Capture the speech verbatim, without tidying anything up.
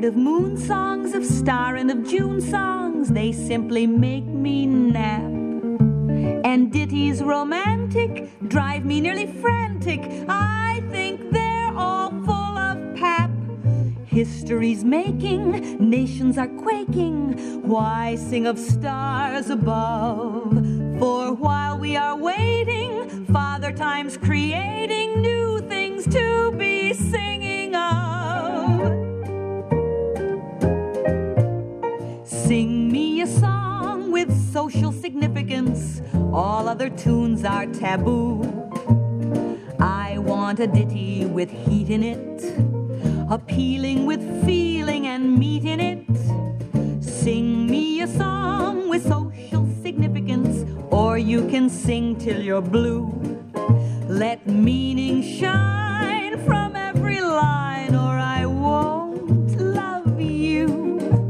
tired of moon songs, of star and of June songs. They simply make me nap. And ditties romantic drive me nearly frantic. I think they're all full of pap. History's making, nations are quaking. Why sing of stars above? For while we are waiting, Father Time's creating new things to be singing of. Sing me a song with social significance. All other tunes are taboo. I want a ditty with heat in it, appealing with feeling and meat in it. Sing me a song with social significance, or you can sing till you're blue. Let meaning shine